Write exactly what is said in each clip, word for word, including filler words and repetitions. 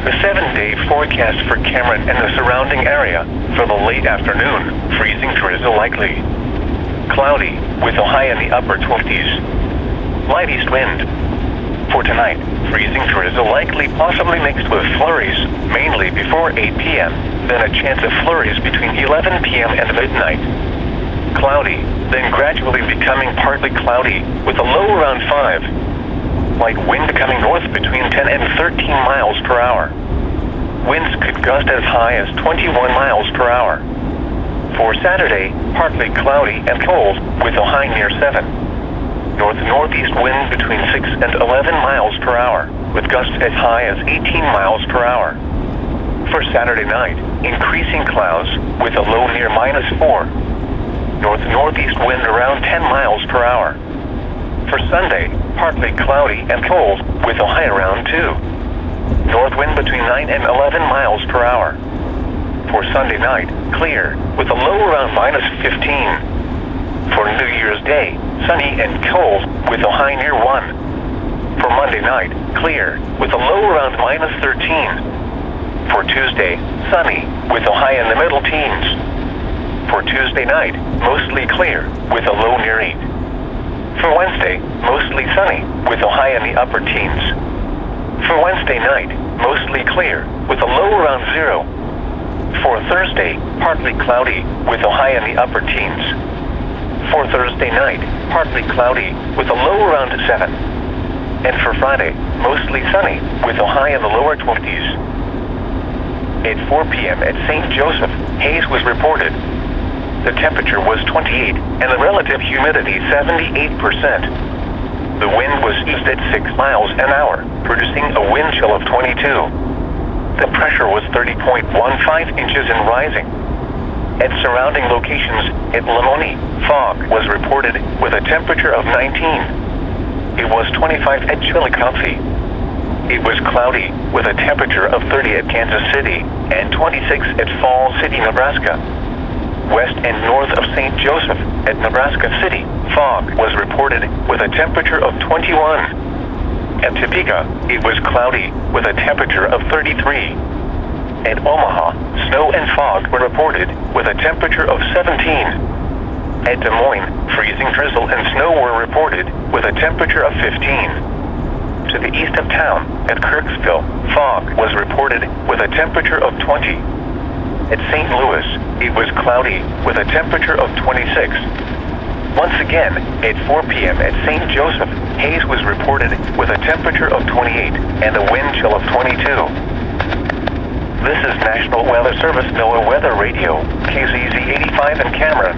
The seven-day forecast for Cameron and the surrounding area for the late afternoon, freezing drizzle likely. Cloudy, with a high in the upper twenties. Light east wind. For tonight, freezing drizzle likely possibly mixed with flurries, mainly before eight p.m., then a chance of flurries between eleven p.m. and midnight. Cloudy, then gradually becoming partly cloudy, with a low around five. Light wind coming north between ten and thirteen miles per hour. Winds could gust as high as twenty-one miles per hour. For Saturday, partly cloudy and cold, with a high near seven. North-northeast wind between six and eleven miles per hour, with gusts as high as eighteen miles per hour. For Saturday night, increasing clouds, with a low near minus four. North-northeast wind around ten miles per hour. For Sunday, partly cloudy and cold, with a high around two. North wind between nine and eleven miles per hour. For Sunday night, clear, with a low around minus fifteen. For New Year's Day, sunny and cold, with a high near one. For Monday night, clear, with a low around minus thirteen. For Tuesday, sunny, with a high in the middle teens. For Tuesday night, mostly clear, with a low near eight. For Wednesday, mostly sunny, with a high in the upper teens. For Wednesday night, mostly clear, with a low around zero. For Thursday, partly cloudy, with a high in the upper teens. For Thursday night, partly cloudy, with a low around seven. And for Friday, mostly sunny, with a high in the lower twenties. At four p.m. at Saint Joseph, haze was reported. The temperature was twenty-eight, and the relative humidity seventy-eight percent. The wind was east at six miles an hour, producing a wind chill of twenty-two. The pressure was thirty point one five inches and rising. At surrounding locations, at Lamoni, fog was reported with a temperature of nineteen. It was twenty-five at Chillicothe. It was cloudy with a temperature of thirty at Kansas City and twenty-six at Falls City, Nebraska. West and north of Saint Joseph at Nebraska City, fog was reported with a temperature of twenty-one. At Topeka, it was cloudy with a temperature of thirty-three. At Omaha, snow and fog were reported with a temperature of seventeen. At Des Moines, freezing drizzle and snow were reported with a temperature of fifteen. To the east of town, at Kirksville, fog was reported with a temperature of twenty. At Saint Louis, it was cloudy with a temperature of twenty-six. Once again, at four p.m. at Saint Joseph, haze was reported with a temperature of twenty-eight and a wind chill of twenty-two. This is National Weather Service NOAA Weather Radio, K Z Z eighty-five in Cameron.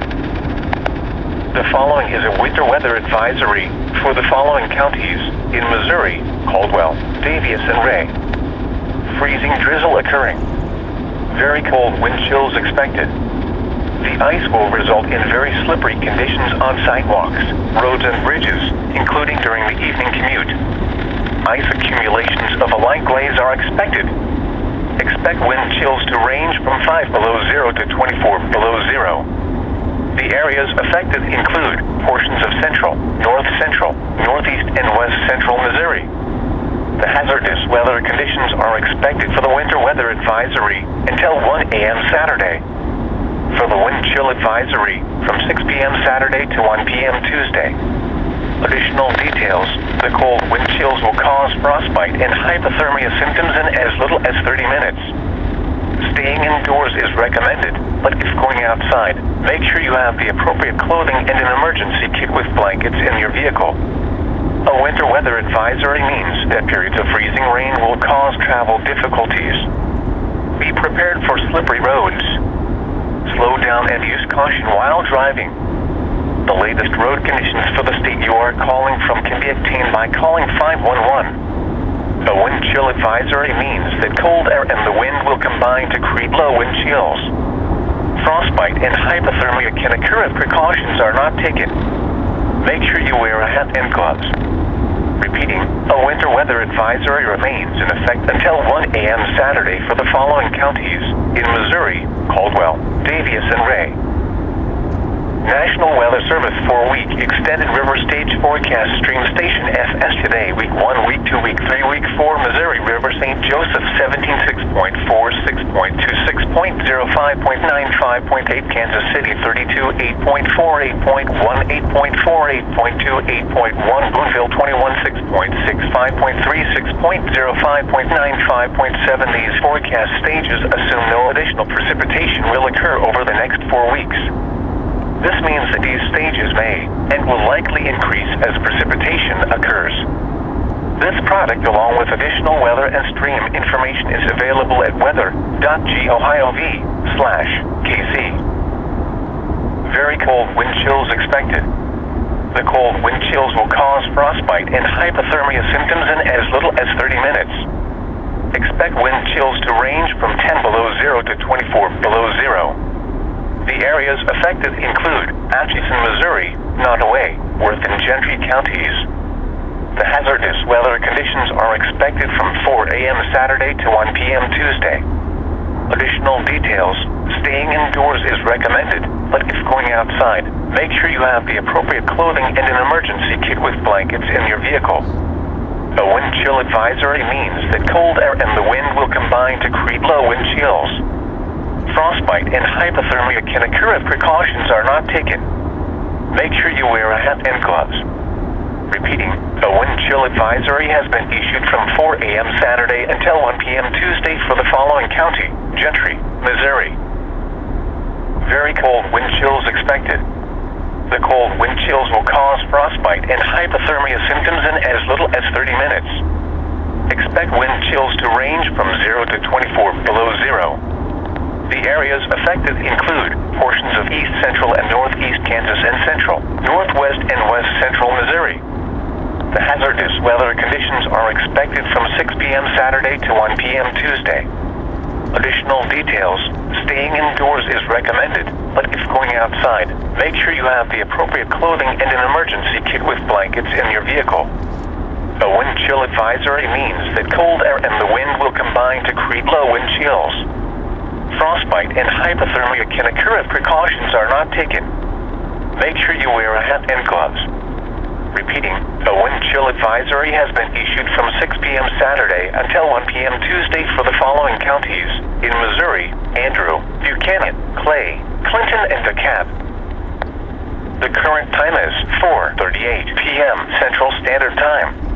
The following is a winter weather advisory for the following counties in Missouri: Caldwell, Daviess, and Ray. Freezing drizzle occurring. Very cold wind chills expected. The ice will result in very slippery conditions on sidewalks, roads, and bridges, including during the evening commute. Ice accumulations of a light glaze are expected. Expect wind chills to range from five below zero to twenty-four below zero. The areas affected include portions of central, north central, northeast, and west central Missouri. The hazardous weather conditions are expected for the winter weather advisory until one a.m. Saturday. For the wind chill advisory from six p.m. Saturday to one p.m. Tuesday. Additional details: the cold wind chills will cause frostbite and hypothermia symptoms in as little as thirty minutes. Staying indoors is recommended, but if going outside, make sure you have the appropriate clothing and an emergency kit with blankets in your vehicle. A winter weather advisory means that periods of freezing rain will cause travel difficulties. Be prepared for slippery roads. Slow down and use caution while driving. The latest road conditions for the state you are calling from can be obtained by calling five one one. A wind chill advisory means that cold air and the wind will combine to create low wind chills. Frostbite and hypothermia can occur if precautions are not taken. Make sure you wear a hat and gloves. Repeating, a winter weather advisory remains in effect until one a.m. Saturday for the following counties in Missouri: Caldwell, Daviess, and Ray. National Weather Service four-week extended river stage forecast stream station F S today, week one, week two, week three, week four, Missouri River, Saint Joseph, seventeen six point four, six point two six, point zero five, point nine five, point eight, Kansas City, thirty-two, eight point four, eight point one, eight point four, eight point two, eight point one, Boonville, twenty-one, six point six, five point three, six point zero five, point nine five, point seven. These forecast stages assume no additional precipitation will occur over the next four weeks. This means that these stages may and will likely increase as precipitation occurs. This product, along with additional weather and stream information, is available at weather dot gov slash kc. Very cold wind chills expected. The cold wind chills will cause frostbite and hypothermia symptoms in as little as thirty minutes. Expect wind chills to range from ten below zero to twenty-four below zero. The areas affected include Atchison, Missouri, Nottoway, Worth, and Gentry counties. The hazardous weather conditions are expected from four a m Saturday to one p m Tuesday. Additional details: staying indoors is recommended, but if going outside, make sure you have the appropriate clothing and an emergency kit with blankets in your vehicle. A wind chill advisory means that cold air and the wind will combine to create low wind chills. Frostbite and hypothermia can occur if precautions are not taken. Make sure you wear a hat and gloves. Repeating, a wind chill advisory has been issued from four a m Saturday until one p m Tuesday for the following county: Gentry, Missouri. Very cold wind chills expected. The cold wind chills will cause frostbite and hypothermia symptoms in as little as thirty minutes. Expect wind chills to range from zero to twenty-four below zero. The areas affected include portions of east central and northeast Kansas and central, northwest and west central Missouri. The hazardous weather conditions are expected from six p m Saturday to one p m Tuesday. Additional details: staying indoors is recommended, but if going outside, make sure you have the appropriate clothing and an emergency kit with blankets in your vehicle. A wind chill advisory means that cold air and the wind will combine to create low wind chills. Frostbite and hypothermia can occur if precautions are not taken. Make sure you wear a hat and gloves. Repeating, a wind chill advisory has been issued from six p m Saturday until one p m Tuesday for the following counties: in Missouri, Andrew, Buchanan, Clay, Clinton, and DeKalb. The current time is four thirty-eight p m Central Standard Time.